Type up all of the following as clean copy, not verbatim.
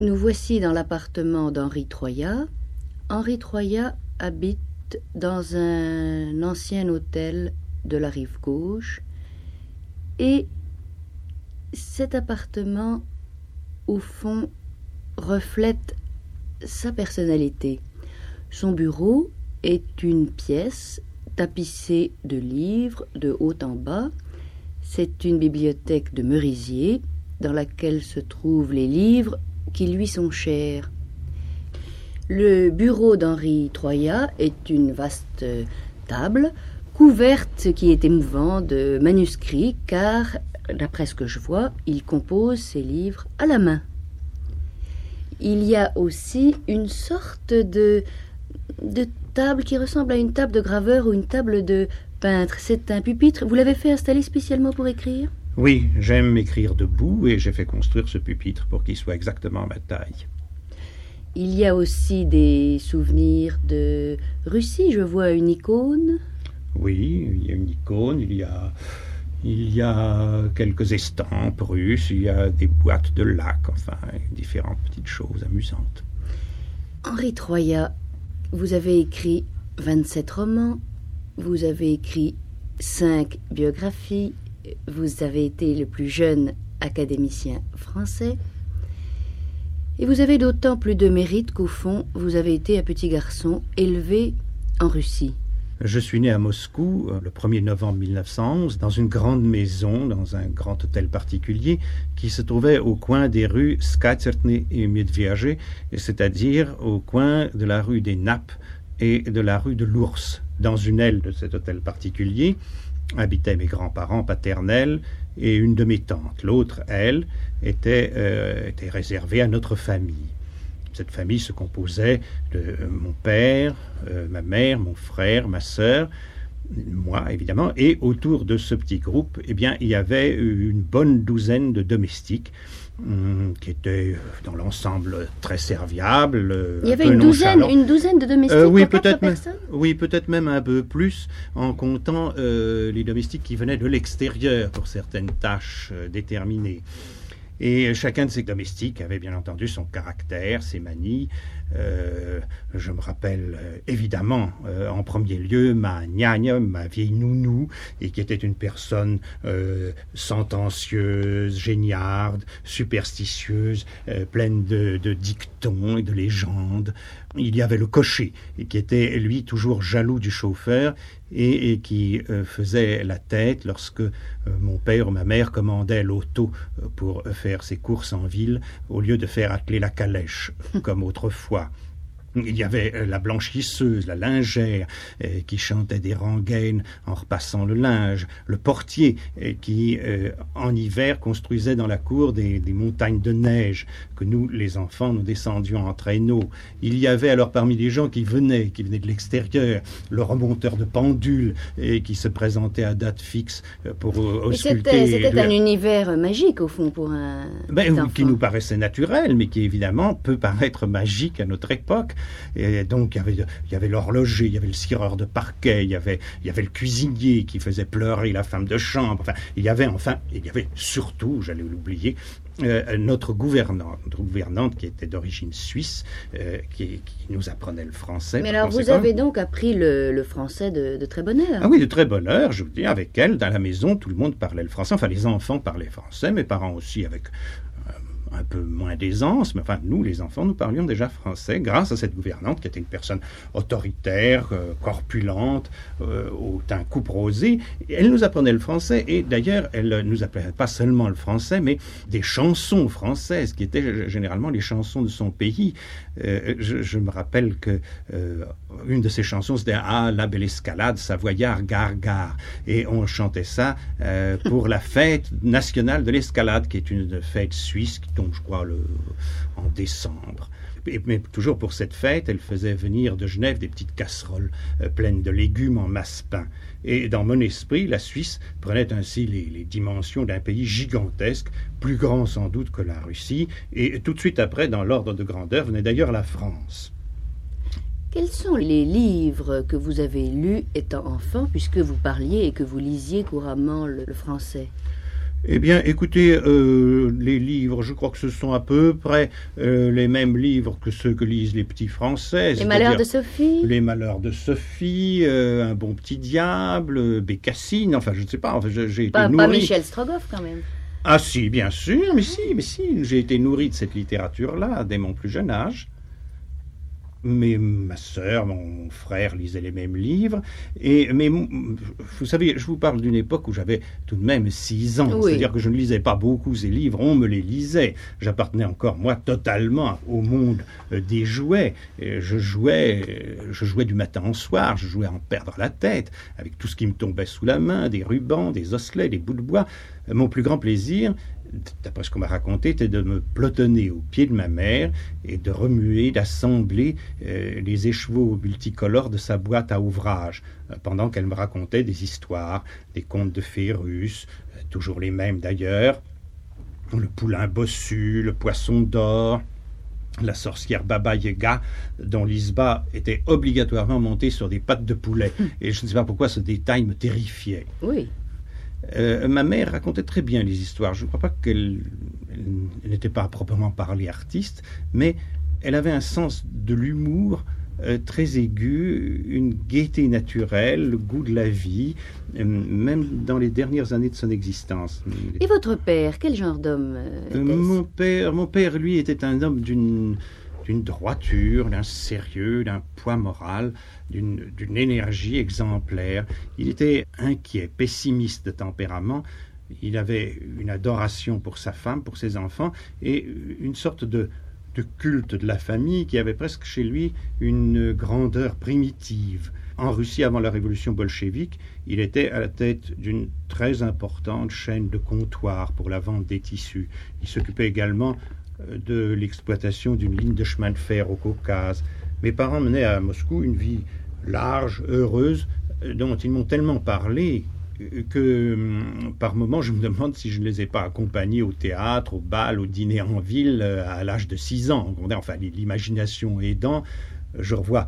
Nous voici dans l'appartement d'Henri Troyat. Henri Troyat habite dans un ancien hôtel de la rive gauche et cet appartement, au fond, reflète sa personnalité. Son bureau est une pièce tapissée de livres de haut en bas. C'est une bibliothèque de merisier dans laquelle se trouvent les livres qui lui sont chers. Le bureau d'Henri Troyat est une vaste table couverte, ce qui est émouvant, de manuscrits, car, d'après ce que je vois, il compose ses livres à la main. Il y a aussi une sorte de table qui ressemble à une table de graveur ou une table de peintre. C'est un pupitre. Vous l'avez fait installer spécialement pour écrire ? Oui, j'aime écrire debout et j'ai fait construire ce pupitre pour qu'il soit exactement à ma taille. Il y a aussi des souvenirs de Russie. Je vois une icône. Oui, il y a une icône, il y a quelques estampes russes, il y a des boîtes de lac, enfin, différentes petites choses amusantes. Henri Troyat, vous avez écrit 27 romans, vous avez écrit 5 biographies, vous avez été le plus jeune académicien français, et vous avez d'autant plus de mérite qu'au fond, vous avez été un petit garçon élevé en Russie. Je suis né à Moscou le 1er novembre 1911, dans une grande maison, dans un grand hôtel particulier, qui se trouvait au coin des rues Skatertny et Medviaje, c'est-à-dire au coin de la rue des Nappes et de la rue de l'Ours. Dans une aile de cet hôtel particulier habitaient mes grands-parents paternels et une de mes tantes. L'autre aile était réservée à notre famille. Cette famille se composait de mon père, ma mère, mon frère, ma sœur, moi évidemment, et autour de ce petit groupe, eh bien, il y avait une bonne douzaine de domestiques qui étaient dans l'ensemble très serviables. Il y avait une douzaine de domestiques oui, pour 4 personnes ? Oui, peut-être même un peu plus, en comptant les domestiques qui venaient de l'extérieur pour certaines tâches déterminées. Et chacun de ces domestiques avait bien entendu son caractère, ses manies. Je me rappelle évidemment en premier lieu ma gnagna, ma vieille nounou, et qui était une personne sentencieuse, géniarde, superstitieuse, pleine de dictons et de légendes. Il y avait le cocher, qui était lui toujours jaloux du chauffeur et qui faisait la tête lorsque mon père ou ma mère commandaient l'auto pour faire ses courses en ville au lieu de faire atteler la calèche comme autrefois. Il y avait la blanchisseuse, la lingère, qui chantait des rengaines en repassant le linge, le portier qui, en hiver, construisait dans la cour des montagnes de neige que nous, les enfants, nous descendions en traîneau. Il y avait alors parmi les gens qui venaient de l'extérieur, le remonteur de pendules qui se présentait à date fixe pour ausculter. C'était un univers magique, au fond, pour un enfant. Qui nous paraissait naturel, mais qui, évidemment, peut paraître magique à notre époque. Et donc il y avait l'horloger, il y avait le cireur de parquet, il y avait le cuisinier qui faisait pleurer la femme de chambre. Enfin, il y avait surtout, j'allais l'oublier, notre gouvernante qui était d'origine suisse, qui nous apprenait le français. Mais alors vous avez donc appris le français de très bonne heure. Ah oui, de très bonne heure. Je vous dis, avec elle, dans la maison, tout le monde parlait le français. Enfin, les enfants parlaient français, mes parents aussi, avec un peu moins d'aisance, mais enfin, nous, les enfants, nous parlions déjà français grâce à cette gouvernante qui était une personne autoritaire, corpulente, au teint coupe rosé. Elle nous apprenait le français et d'ailleurs, elle nous apprenait pas seulement le français, mais des chansons françaises qui étaient généralement les chansons de son pays. Je me rappelle que une de ces chansons, c'était « Ah, la belle escalade, savoyard, gare, gare ». Et on chantait ça pour la fête nationale de l'escalade, qui est une fête suisse qui tombe, je crois, en décembre. Mais toujours pour cette fête, elle faisait venir de Genève des petites casseroles pleines de légumes en masse-pain. Et dans mon esprit, la Suisse prenait ainsi les dimensions d'un pays gigantesque, plus grand sans doute que la Russie. Et tout de suite après, dans l'ordre de grandeur, venait d'ailleurs la France. Quels sont les livres que vous avez lus étant enfant, puisque vous parliez et que vous lisiez couramment le français ? Eh bien, écoutez, les livres, je crois que ce sont à peu près les mêmes livres que ceux que lisent les petits Français. Les Malheurs de Sophie. Les Malheurs de Sophie, Un bon petit diable, Bécassine, enfin, je ne sais pas, enfin, j'ai été nourri... Pas Michel Strogoff, quand même. Ah si, bien sûr, mais si, j'ai été nourri de cette littérature-là dès mon plus jeune âge. Mais ma sœur, mon frère lisaient les mêmes livres. Mais vous savez, je vous parle d'une époque où j'avais tout de même 6 ans. Oui. C'est-à-dire que je ne lisais pas beaucoup ces livres, on me les lisait. J'appartenais encore, moi, totalement au monde des jouets. Je jouais du matin au soir, je jouais à en perdre la tête, avec tout ce qui me tombait sous la main, des rubans, des osselets, des bouts de bois. Mon plus grand plaisir, d'après ce qu'on m'a raconté, était de me pelotonner au pied de ma mère et de remuer, d'assembler les écheveaux multicolores de sa boîte à ouvrage, pendant qu'elle me racontait des histoires, des contes de fées russes, toujours les mêmes d'ailleurs, le poulain bossu, le poisson d'or, la sorcière Baba Yaga, dont l'Isba était obligatoirement montée sur des pattes de poulet. Et je ne sais pas pourquoi ce détail me terrifiait. Oui. Ma mère racontait très bien les histoires. Je ne crois pas qu'elle n'était pas à proprement parler artiste, mais elle avait un sens de l'humour très aigu, une gaieté naturelle, le goût de la vie, même dans les dernières années de son existence. Et votre père, quel genre d'homme était-ce ? Mon père, lui, était un homme d'une droiture, d'un sérieux, d'un poids moral, d'une énergie exemplaire. Il était inquiet, pessimiste de tempérament. Il avait une adoration pour sa femme, pour ses enfants, et une sorte de culte de la famille qui avait presque chez lui une grandeur primitive. En Russie, avant la révolution bolchevique, il était à la tête d'une très importante chaîne de comptoirs pour la vente des tissus. Il s'occupait également de l'exploitation d'une ligne de chemin de fer au Caucase. Mes parents menaient à Moscou une vie large, heureuse, dont ils m'ont tellement parlé que par moments je me demande si je ne les ai pas accompagnés au théâtre, au bal, au dîner en ville à l'âge de 6 ans. Enfin, l'imagination aidant, je revois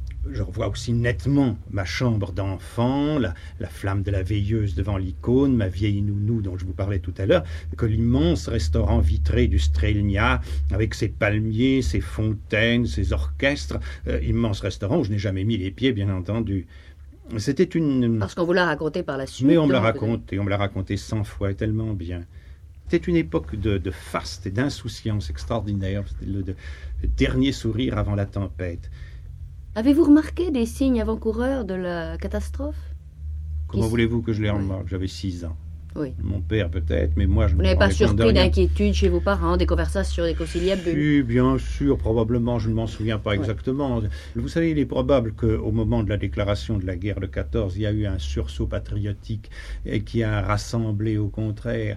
aussi nettement ma chambre d'enfant, la flamme de la veilleuse devant l'icône, ma vieille nounou dont je vous parlais tout à l'heure, que l'immense restaurant vitré du Strelnia, avec ses palmiers, ses fontaines, ses orchestres, immense restaurant où je n'ai jamais mis les pieds, bien entendu. C'était une... Parce qu'on vous l'a raconté par la suite. Mais on me l'a raconté 100 fois, et tellement bien. C'était une époque de faste et d'insouciance extraordinaire, le dernier sourire avant la tempête. Avez-vous remarqué des signes avant-coureurs de la catastrophe ? Comment voulez-vous que je les remarque ? J'avais 6 ans. Oui. Mon père peut-être, mais moi je Vous ne n'avez pas me rendais compte de surpris rien. d'inquiétude chez vos parents, des conversations, des conciliabules ? Si, bien sûr, probablement, je ne m'en souviens pas exactement. Vous savez, il est probable qu'au moment de la déclaration de la guerre de 14, il y a eu un sursaut patriotique qui a rassemblé au contraire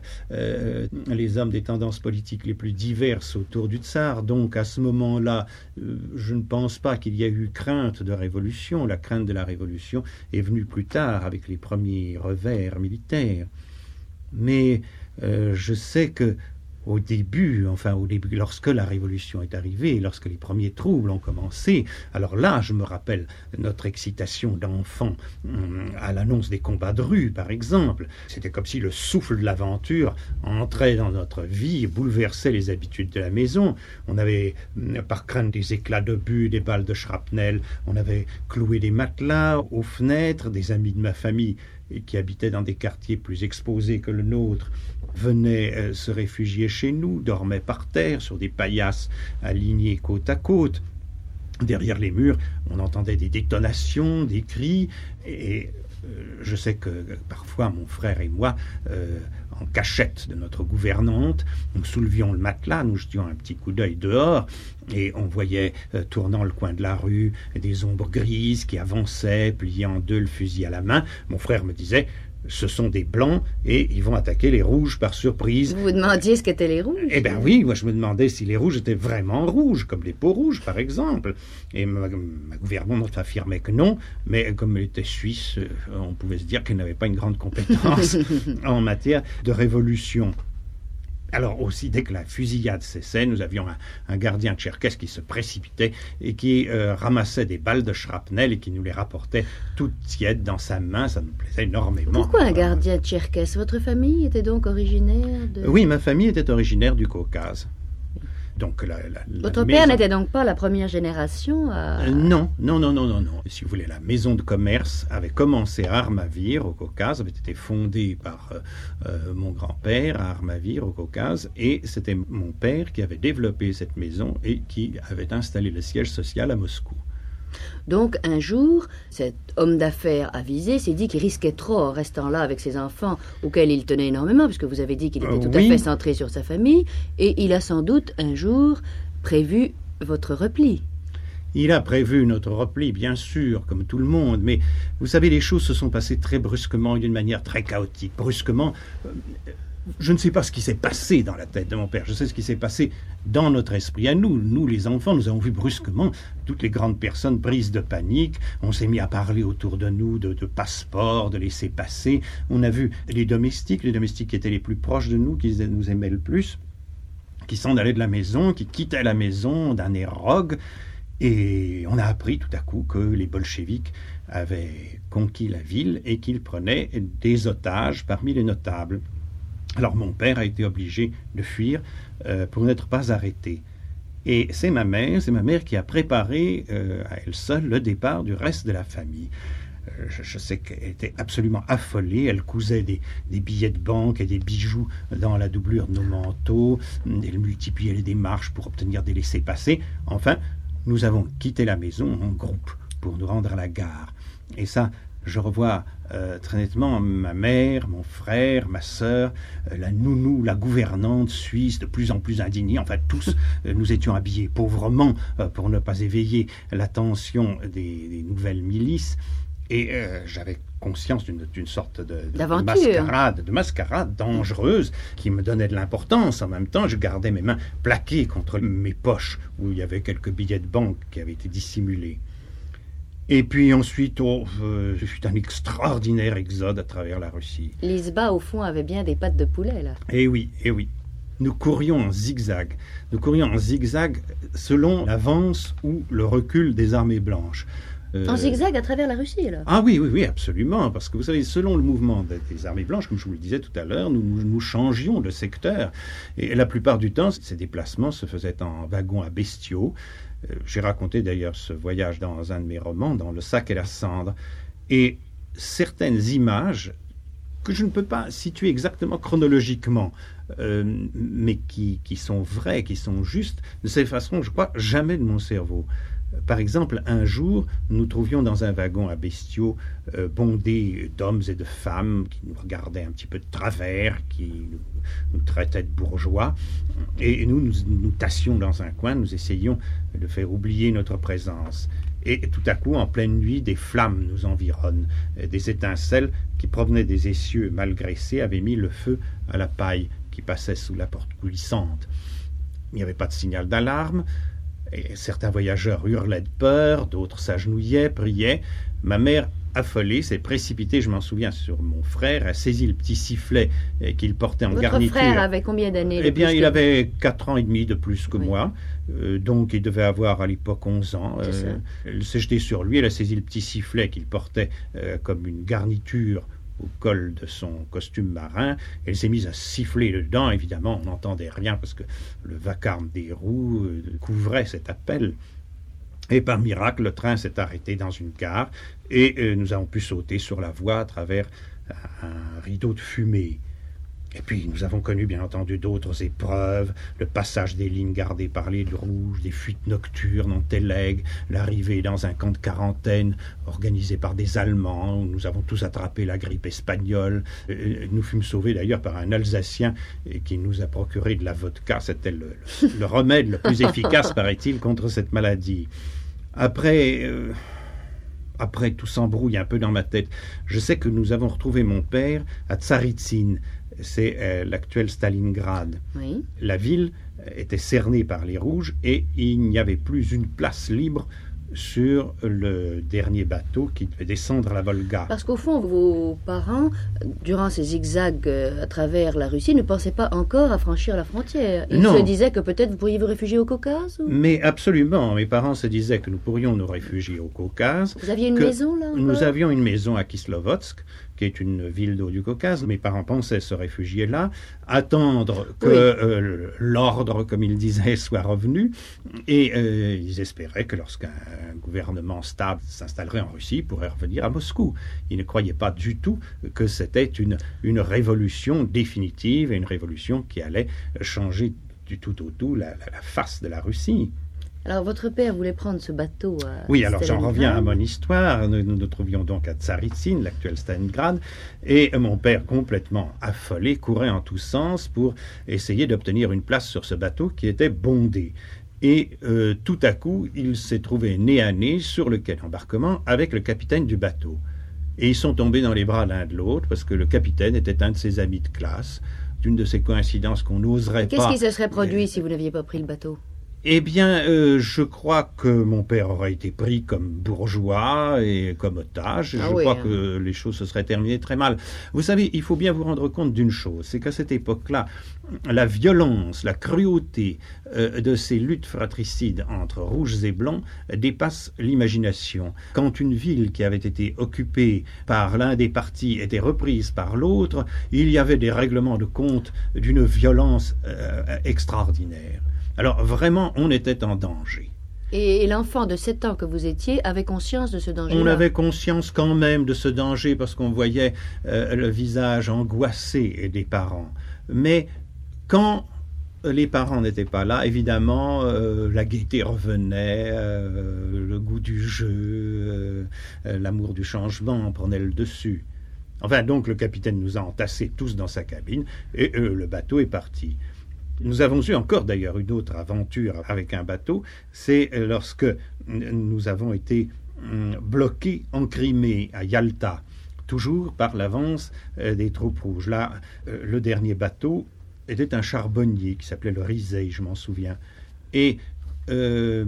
les hommes des tendances politiques les plus diverses autour du tsar. Donc à ce moment-là, je ne pense pas qu'il y ait eu crainte de révolution. La crainte de la révolution est venue plus tard avec les premiers revers militaires. Mais je sais que au début, lorsque la Révolution est arrivée, lorsque les premiers troubles ont commencé, alors là, je me rappelle notre excitation d'enfant à l'annonce des combats de rue, par exemple. C'était comme si le souffle de l'aventure entrait dans notre vie et bouleversait les habitudes de la maison. On avait, par crainte des éclats d'obus, des balles de shrapnel, on avait cloué des matelas aux fenêtres. Des amis de ma famille qui habitaient dans des quartiers plus exposés que le nôtre, venaient se réfugier chez nous, dormaient par terre sur des paillasses alignées côte à côte. Derrière les murs, on entendait des détonations, des cris, et je sais que parfois mon frère et moi, en cachette de notre gouvernante, nous soulevions le matelas, nous jetions un petit coup d'œil dehors, et on voyait, tournant le coin de la rue, des ombres grises qui avançaient, pliant en deux le fusil à la main. Mon frère me disait: ce sont des blancs et ils vont attaquer les rouges par surprise. Vous vous demandiez ce qu'étaient les rouges ? Eh bien oui, moi je me demandais si les rouges étaient vraiment rouges, comme les peaux rouges par exemple. Et ma gouvernante affirmait que non, mais comme elle était suisse, on pouvait se dire qu'elle n'avait pas une grande compétence en matière de révolution. Alors aussi, dès que la fusillade cessait, nous avions un gardien tcherkesse qui se précipitait et qui ramassait des balles de shrapnel et qui nous les rapportait toutes tièdes dans sa main. Ça nous plaisait énormément. Pourquoi un gardien tcherkesse? Votre famille était donc originaire de... Oui, ma famille était originaire du Caucase. Donc Votre père n'était donc pas la première génération à... Non. Si vous voulez, la maison de commerce avait commencé à Armavir, au Caucase, avait été fondée par mon grand-père à Armavir, au Caucase, et c'était mon père qui avait développé cette maison et qui avait installé le siège social à Moscou. Donc, un jour, cet homme d'affaires avisé s'est dit qu'il risquait trop en restant là avec ses enfants, auxquels il tenait énormément, puisque vous avez dit qu'il était tout à fait centré sur sa famille, et il a sans doute un jour prévu votre repli. Il a prévu notre repli, bien sûr, comme tout le monde, mais vous savez, les choses se sont passées très brusquement, d'une manière très chaotique. Brusquement, je ne sais pas ce qui s'est passé dans la tête de mon père, je sais ce qui s'est passé dans notre esprit à nous. Nous, les enfants, nous avons vu brusquement toutes les grandes personnes prises de panique. On s'est mis à parler autour de nous de passeports, de laissez-passer. On a vu les domestiques qui étaient les plus proches de nous, qui nous aimaient le plus, qui s'en allaient de la maison, qui quittaient la maison d'un air rogue. Et on a appris tout à coup que les bolcheviks avaient conquis la ville et qu'ils prenaient des otages parmi les notables. Alors mon père a été obligé de fuir pour n'être pas arrêté. Et c'est ma mère qui a préparé à elle seule le départ du reste de la famille. Je sais qu'elle était absolument affolée, elle cousait des billets de banque et des bijoux dans la doublure de nos manteaux, elle multipliait les démarches pour obtenir des laissez-passer. Enfin, nous avons quitté la maison en groupe pour nous rendre à la gare. Et ça, je revois très nettement ma mère, mon frère, ma sœur, la nounou, la gouvernante suisse, de plus en plus indignée. Enfin, tous, nous étions habillés pauvrement pour ne pas éveiller l'attention des nouvelles milices. Et j'avais conscience d'une sorte de mascarade dangereuse qui me donnait de l'importance. En même temps, je gardais mes mains plaquées contre mes poches où il y avait quelques billets de banque qui avaient été dissimulés. Et puis ensuite, ce fut un extraordinaire exode à travers la Russie. L'Izba, au fond, avait bien des pattes de poulet, là. Eh oui. Nous courions en zigzag. Selon l'avance ou le recul des armées blanches. En zigzag à travers la Russie, là? Ah oui, absolument. Parce que vous savez, selon le mouvement des armées blanches, comme je vous le disais tout à l'heure, nous changions de secteur. Et la plupart du temps, ces déplacements se faisaient en wagon à bestiaux. J'ai raconté d'ailleurs ce voyage dans un de mes romans, dans Le Sac et la Cendre. Et certaines images que je ne peux pas situer exactement chronologiquement, mais qui sont vraies, qui sont justes, ne s'effaceront, je crois, jamais de mon cerveau. Par exemple, un jour, nous trouvions dans un wagon à bestiaux bondé d'hommes et de femmes qui nous regardaient un petit peu de travers, qui nous traitaient de bourgeois. Et nous tassions dans un coin, nous essayions de faire oublier notre présence. Et tout à coup, en pleine nuit, des flammes nous environnent. Des étincelles qui provenaient des essieux mal graissés avaient mis le feu à la paille qui passait sous la porte coulissante. Il n'y avait pas de signal d'alarme. Et certains voyageurs hurlaient de peur, d'autres s'agenouillaient, priaient. Ma mère, affolée, s'est précipitée, je m'en souviens, sur mon frère, a saisi le petit sifflet qu'il portait en garniture. Votre frère avait combien d'années? Eh bien, il avait 4 ans et demi de plus que moi, donc il devait avoir à l'époque 11 ans. Elle s'est jetée sur lui, elle a saisi le petit sifflet qu'il portait comme une garniture au col de son costume marin. Elle s'est mise à siffler dedans. Évidemment, on n'entendait rien parce que le vacarme des roues couvrait cet appel. Et par miracle, le train s'est arrêté dans une gare et nous avons pu sauter sur la voie à travers un rideau de fumée. Et puis, nous avons connu, bien entendu, d'autres épreuves, le passage des lignes gardées par les rouges, des fuites nocturnes en Télègue, l'arrivée dans un camp de quarantaine organisé par des Allemands, où nous avons tous attrapé la grippe espagnole. Nous fûmes sauvés, d'ailleurs, par un Alsacien qui nous a procuré de la vodka. C'était le remède le plus efficace, paraît-il, contre cette maladie. Après, tout s'embrouille un peu dans ma tête. Je sais que nous avons retrouvé mon père à Tsaritsyn. C'est l'actuel Stalingrad. Oui. La ville était cernée par les rouges et il n'y avait plus une place libre sur le dernier bateau qui devait descendre la Volga. Parce qu'au fond, vos parents, durant ces zigzags à travers la Russie, ne pensaient pas encore à franchir la frontière. Ils se disaient que peut-être vous pourriez vous réfugier au Caucase ou... Mais absolument, mes parents se disaient que nous pourrions nous réfugier au Caucase. Vous aviez une maison là encore? Nous avions une maison à Kislovodsk, qui est une ville d'eau du Caucase. Mes parents pensaient se réfugier là, attendre que l'ordre, comme ils disaient, soit revenu. Et ils espéraient que lorsqu'un gouvernement stable s'installerait en Russie, ils pourraient revenir à Moscou. Ils ne croyaient pas du tout que c'était une révolution définitive et une révolution qui allait changer du tout au tout la face de la Russie. Alors, votre père voulait prendre ce bateau à Oui, alors j'en Stalingrad. reviens à mon histoire. Nous nous trouvions donc à Tsaritsyn, l'actuel Stalingrad, et mon père, complètement affolé, courait en tous sens pour essayer d'obtenir une place sur ce bateau qui était bondé. Et tout à coup, il s'est trouvé nez à nez sur le quai d'embarquement avec le capitaine du bateau. Et ils sont tombés dans les bras l'un de l'autre parce que le capitaine était un de ses amis de classe, d'une de ces coïncidences qu'on n'oserait pas... Qu'est-ce qui se serait produit si vous n'aviez pas pris le bateau? Eh bien, je crois que mon père aurait été pris comme bourgeois et comme otage. Je crois que les choses se seraient terminées très mal. Vous savez, il faut bien vous rendre compte d'une chose, c'est qu'à cette époque-là, la violence, la cruauté de ces luttes fratricides entre rouges et blancs dépasse l'imagination. Quand une ville qui avait été occupée par l'un des partis était reprise par l'autre, il y avait des règlements de compte d'une violence extraordinaire. Alors vraiment, on était en danger. Et l'enfant de 7 ans que vous étiez avait conscience de ce danger-là? On avait conscience quand même de ce danger parce qu'on voyait le visage angoissé des parents. Mais quand les parents n'étaient pas là, évidemment, la gaieté revenait, le goût du jeu, l'amour du changement prenait le dessus. Enfin, donc, le capitaine nous a entassés tous dans sa cabine et le bateau est parti. Nous avons eu encore d'ailleurs une autre aventure avec un bateau, c'est lorsque nous avons été bloqués en Crimée, à Yalta, toujours par l'avance des troupes rouges. Là, le dernier bateau était un charbonnier qui s'appelait le Rizei, je m'en souviens. Et on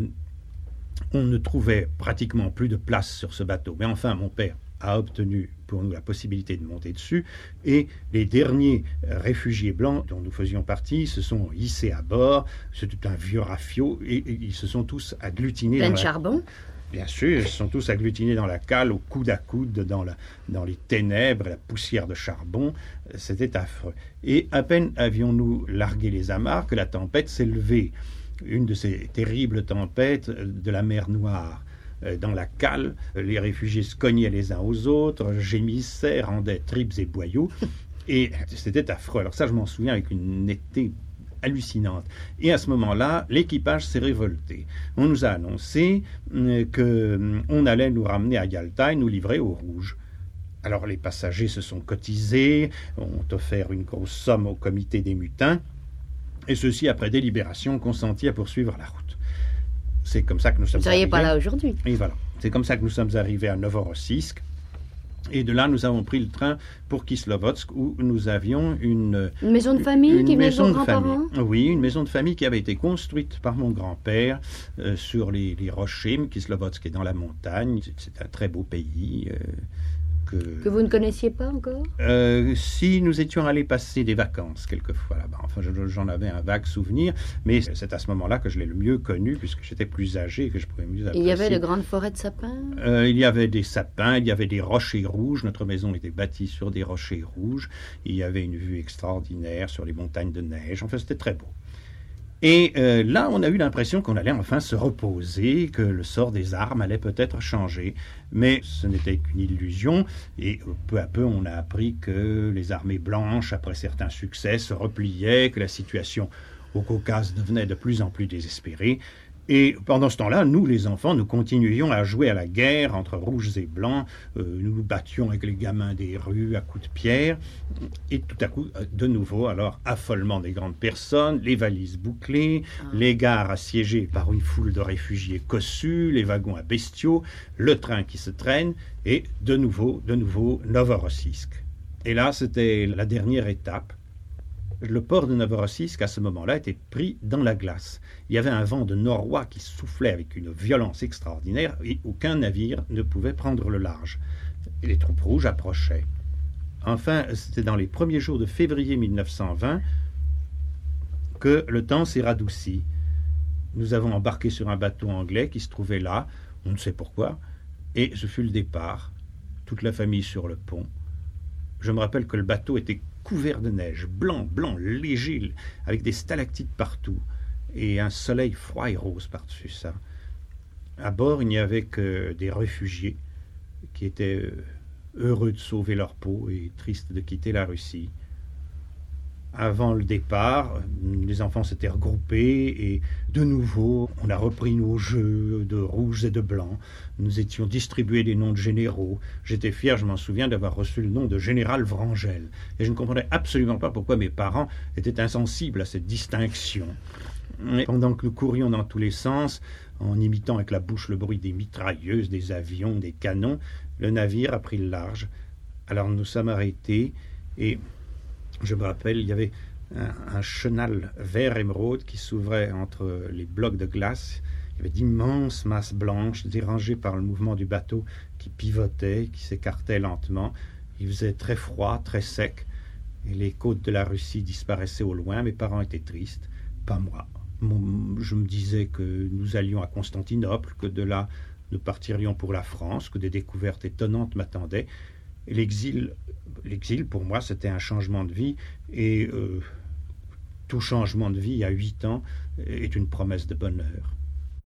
ne trouvait pratiquement plus de place sur ce bateau. Mais enfin, mon père a obtenu pour nous la possibilité de monter dessus, et les derniers réfugiés blancs dont nous faisions partie se sont hissés à bord. C'était un vieux rafio, et ils se sont tous agglutinés Plein de charbon? Bien sûr, ils se sont tous agglutinés dans la cale, au coude à coude, dans les ténèbres, la poussière de charbon. C'était affreux. Et à peine avions-nous largué les amarres que la tempête s'est levée. Une de ces terribles tempêtes de la mer Noire. Dans la cale, les réfugiés se cognaient les uns aux autres, gémissaient, rendaient tripes et boyaux, et c'était affreux. Alors ça, je m'en souviens avec une netteté hallucinante. Et à ce moment-là, l'équipage s'est révolté. On nous a annoncé qu'on allait nous ramener à Yalta et nous livrer aux Rouges. Alors les passagers se sont cotisés, ont offert une grosse somme au comité des mutins, et ceux-ci, après délibération, ont consenti à poursuivre la route. C'est comme ça que nous sommes arrivés. Vous ne seriez pas là aujourd'hui. Et voilà. C'est comme ça que nous sommes arrivés à Novorossiysk. Et de là, nous avons pris le train pour Kislovodsk, où nous avions une maison de famille qui venait de vos grands-parents? Oui, une maison de famille qui avait été construite par mon grand-père sur les rochers. Kislovodsk est dans la montagne. C'est un très beau pays. Que vous ne connaissiez pas encore? Si, nous étions allés passer des vacances quelquefois là-bas. Enfin, j'en avais un vague souvenir, mais c'est à ce moment-là que je l'ai le mieux connu, puisque j'étais plus âgé et que je pouvais mieux apprécier. Il y avait de grandes forêts de sapins? Il y avait des sapins, il y avait des rochers rouges. Notre maison était bâtie sur des rochers rouges. Il y avait une vue extraordinaire sur les montagnes de neige. Enfin, c'était très beau. Et là, on a eu l'impression qu'on allait enfin se reposer, que le sort des armes allait peut-être changer. Mais ce n'était qu'une illusion, et peu à peu, on a appris que les armées blanches, après certains succès, se repliaient, que la situation au Caucase devenait de plus en plus désespérée. Et pendant ce temps-là, nous, les enfants, nous continuions à jouer à la guerre entre rouges et blancs. Nous nous battions avec les gamins des rues à coups de pierre. Et tout à coup, de nouveau, alors, affolement des grandes personnes, les valises bouclées, les gares assiégées par une foule de réfugiés cossus, les wagons à bestiaux, le train qui se traîne, et de nouveau, Novorossiysk. Et là, c'était la dernière étape. Le port de Novorossiysk, à ce moment-là, était pris dans la glace. Il y avait un vent de noroît qui soufflait avec une violence extraordinaire et aucun navire ne pouvait prendre le large. Et les troupes rouges approchaient. Enfin, c'était dans les premiers jours de février 1920 que le temps s'est radouci. Nous avons embarqué sur un bateau anglais qui se trouvait là, on ne sait pourquoi, et ce fut le départ, toute la famille sur le pont. Je me rappelle que le bateau était couvert de neige, blanc, léger, avec des stalactites partout, et un soleil froid et rose par-dessus ça. À bord, il n'y avait que des réfugiés qui étaient heureux de sauver leur peau et tristes de quitter la Russie. Avant le départ, les enfants s'étaient regroupés et de nouveau, on a repris nos jeux de rouge et de blanc. Nous étions distribués des noms de généraux. J'étais fier, je m'en souviens, d'avoir reçu le nom de général Vrangel. Et je ne comprenais absolument pas pourquoi mes parents étaient insensibles à cette distinction. Et pendant que nous courions dans tous les sens, en imitant avec la bouche le bruit des mitrailleuses, des avions, des canons, le navire a pris le large. Alors nous sommes arrêtés et je me rappelle, il y avait un chenal vert émeraude qui s'ouvrait entre les blocs de glace. Il y avait d'immenses masses blanches dérangées par le mouvement du bateau qui pivotait, qui s'écartait lentement. Il faisait très froid, très sec, et les côtes de la Russie disparaissaient au loin. Mes parents étaient tristes, pas moi. Je me disais que nous allions à Constantinople, que de là nous partirions pour la France, que des découvertes étonnantes m'attendaient. Et l'exil, pour moi, c'était un changement de vie, et tout changement de vie à 8 ans est une promesse de bonheur.